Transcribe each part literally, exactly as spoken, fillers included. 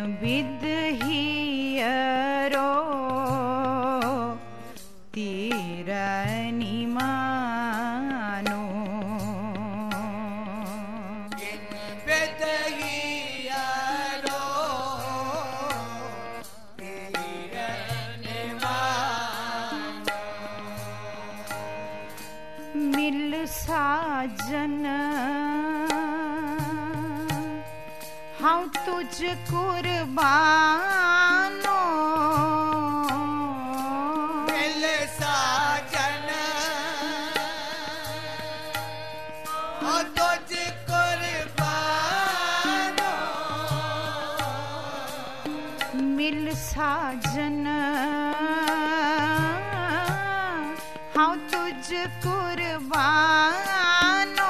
with हियरो तेरा निमानो with हियरो तेरा निमानो मिल साजन हाँ तुझ कुर्बानो मिल साजन हाँ तुझ कुर्बानो मिल साजन हाँ तुझ कुर्बानो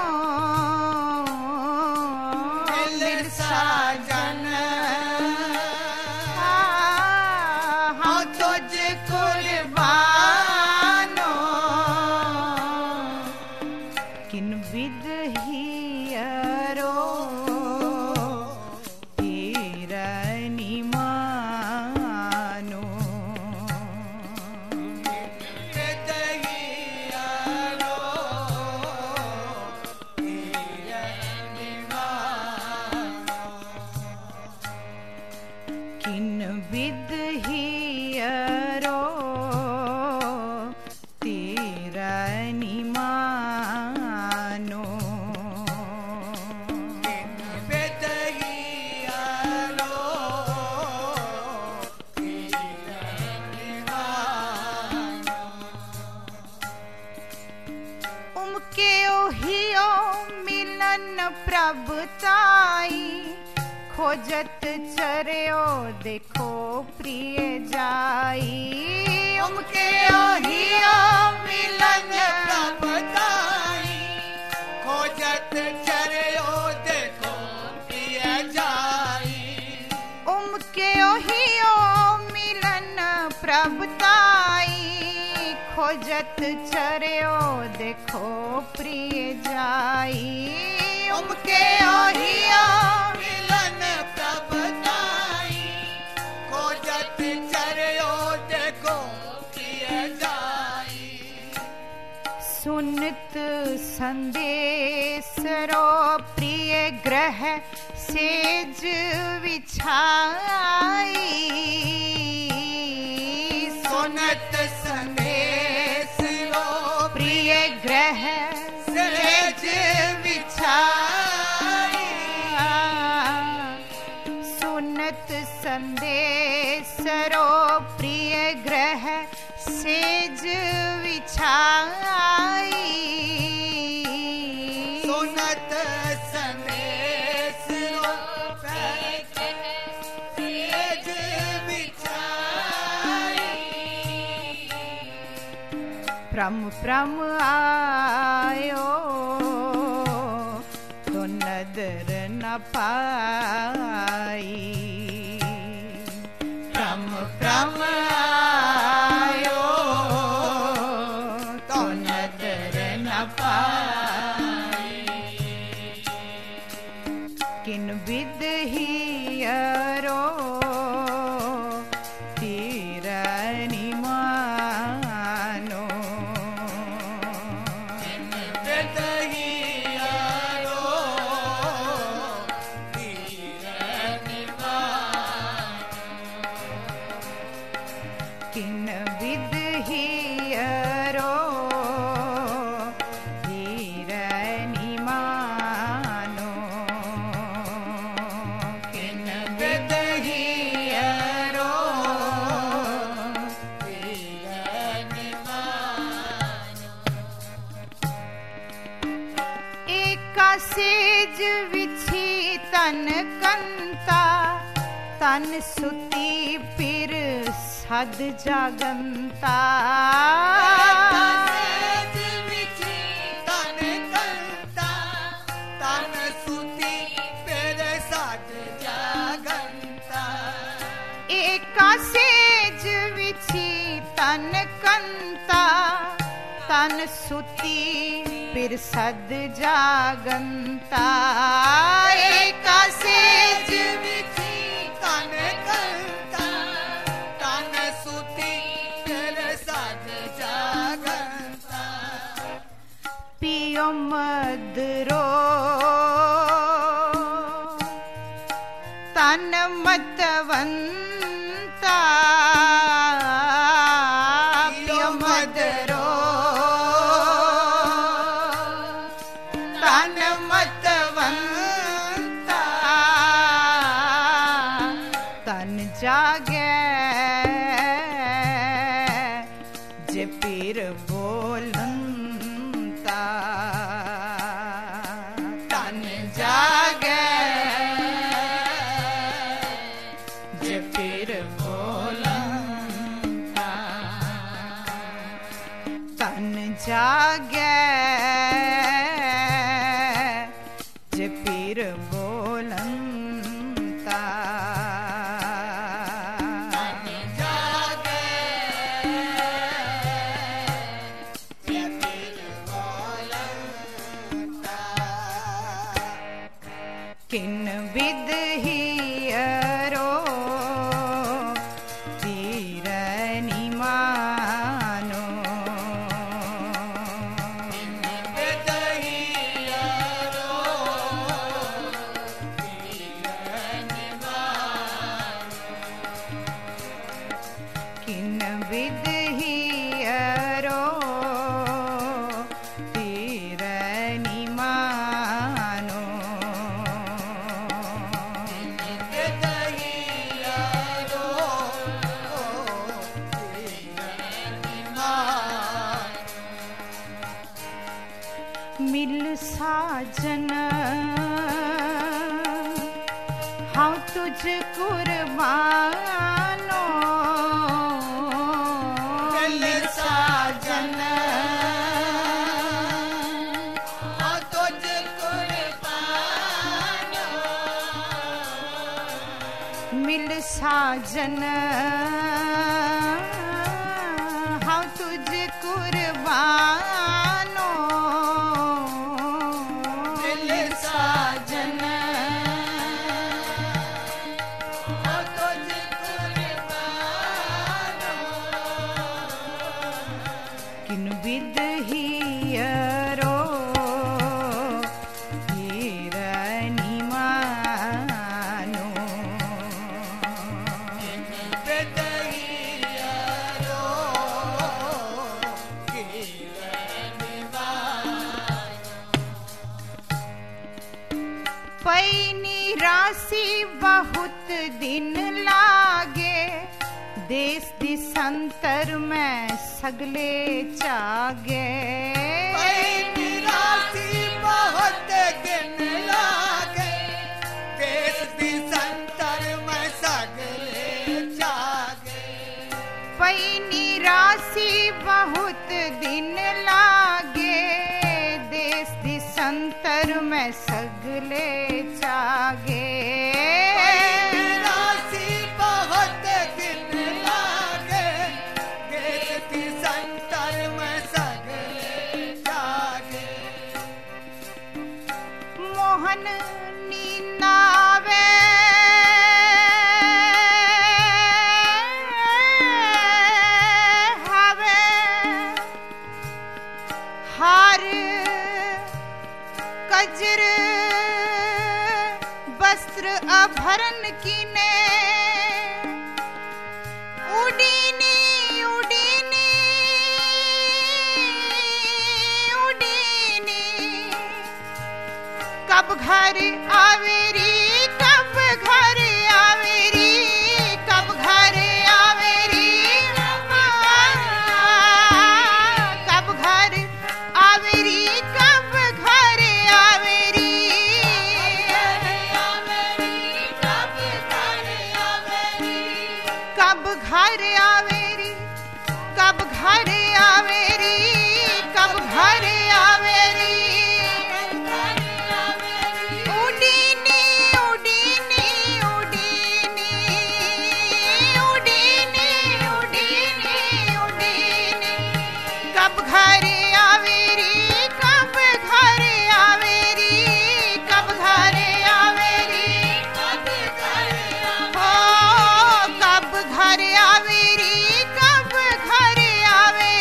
मिल साजन हाँ तुझ कुर्बानो किन विद हियरो तेरा निमानो विद हियरो तेरा निमानो किन विद हियरो तेरा निमानो विद हियरो तेरा निमानो उमके ओहियो मिलन प्रभुताई खोजत चर्यो देखो प्रिय जाई उमके ओहियो मिलन प्रभुताई खोजत चर्यो देखो प्रिय जाई उमके ओहियो मिलन प्रभुताई खोजत चर्यो देखो प्रिय जाई उमके ओहियो मिलन प्रभुताई खोजत चर्यो देखो प्रिय जाई सुनत संदेशरो प्रिय ग्रह सेज विछाई सुनत संदेश लो प्रिय ग्रह सेज विछाई सुनत संदेशरो प्रिय ग्रह सेज विछाई सुनत संदेश लो सेज विछाई प्रम प्रम आयो तो नदर न पाई प्रम प्रम आयो तो नदर न पाई किन विद हियरो तेरा निमानो विद हियरो तेरा निमानो किन विद हियरो तेरा निमानो किन विद हियरो तेरा निमानो एका सेज विछी तन कंता तन सुती पिर सद जागंता सेज विछी तन कंता तन सुती फिर साथ जागंता एका सेज विछी तन कंता तन सुती फिर सद जागंता एका सेज विछी तन पियो मदरो तन मतवंता पियो मदरो तन मतवंता तन जागे जे पीर बोलंता तन जागे जे पीर बोलंता तन जागे जे पीर बोलंता किन विदहियरो तीरनि मानो किन विदहियरो तीरनि मानो मिल साजन हाँ तुझ कुर्बानो मिल साजन हाँ तुझ कुर्बानो मिल साजन हाँ तुझ कुर्बानो किन विदहियरो तीरनि मानो किन विदहियरो तीरनि मानो पैनी राशि बहुत दिन लागे देश दिसंतर में सगले जागे पैनी राशि बहुत दिन लागे देश दिसंतर में सगले जागे पैनी राशि बहुत दिन लागे देश दिसंतर में सगले जागे मोहन नीनावे हवे हार कजर वस्त्र आभरण कीने उडीनी उडीनी उडीनी कब घर आवेरी कब घर आवेरी कब घर आवेरी कब घर आवेरी कब घर आवेरी कब घर आवेरी कब घर आवेरी कब घर आवेरी उडीनी उडीनी उडीनी उडीनी उडीनी उडीनी कब घर आवेरी कब घर आवेरी कब घर आवेरी हो कब घर आवेरी कब घर आवेरी